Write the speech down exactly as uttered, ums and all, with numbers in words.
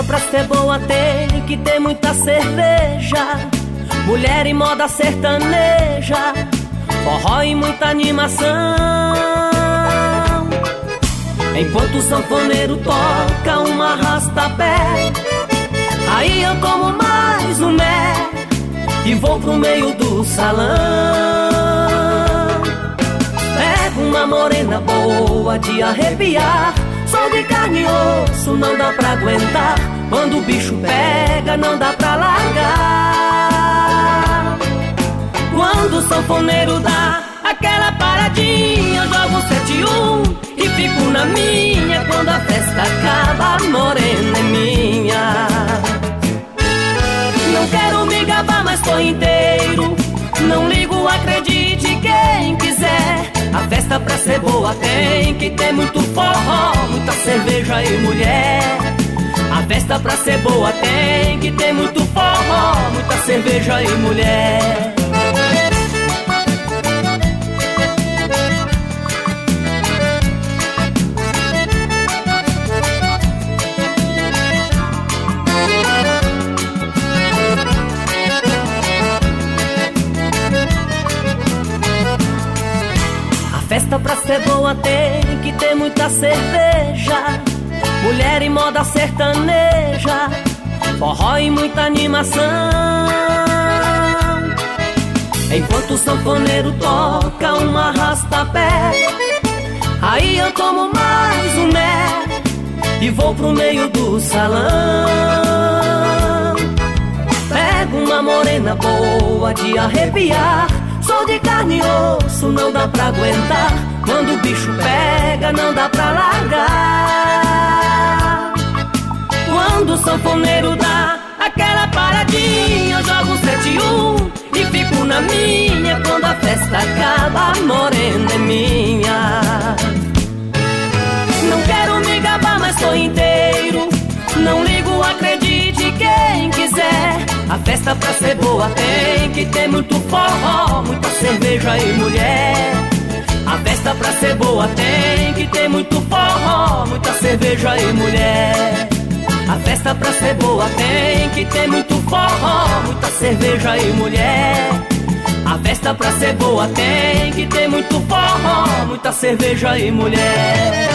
pra ser boa tem que ter muita cerveja, mulher e moda sertaneja, forró e muita animação. Enquanto o sanfoneiro toca um arrasta-pé, aí eu tomo mais um mé e vou pro meio do salão. Pego uma morena boa de arrepiar, sou de carne e osso, não dá pra aguentar. Quando o bicho pega, não dá pra largar. Quando o sanfoneiro dá aquela paradinha, eu jogo um sete um e fico na minha. Quando a festa acaba, a morena é minha. Não quero me gabar, mas tô inteiro. Não ligo, acredite quem quiser. A festa pra ser boa tem que ter muito forró, muita cerveja e mulher. A festa pra ser boa tem que ter muito forró, muita cerveja e mulher. A festa pra ser boa tem que ter muita cerveja, mulher e moda sertaneja, forró e muita animação. Enquanto o sanfoneiro toca um arrasta-pé, aí eu tomo mais um mé e vou pro meio do salão. Pego uma morena boa de arrepiar, sou de carne e osso, não dá pra aguentar. Quando o bicho pega, não dá pra largar. Quando o sanfoneiro dá aquela paradinha, eu jogo um sete um e fico na minha. Quando a festa acaba, a morena é minha. Não quero me gabar, mas tô inteiro. Não ligo, acredite quem quiser. A festa pra ser boa tem que ter muito forró, muita cerveja e mulher. A festa pra ser boa tem que ter muito forró, muita cerveja e mulher. A festa pra ser boa tem que ter muito forró, muita cerveja e mulher. A festa pra ser boa tem que ter muito forró, muita cerveja e mulher.